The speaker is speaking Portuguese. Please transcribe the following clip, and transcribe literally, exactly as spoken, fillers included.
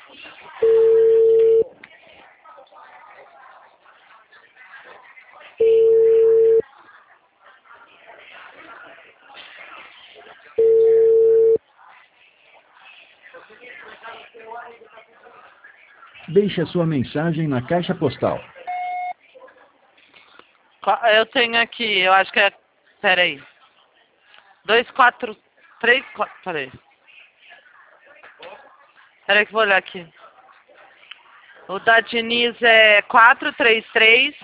Deixe a sua mensagem na caixa postal. Eu tenho aqui, eu acho que é... Peraí. Dois, quatro, três, quatro... Peraí. Peraí que eu vou olhar aqui. O da Diniz é quatro três três.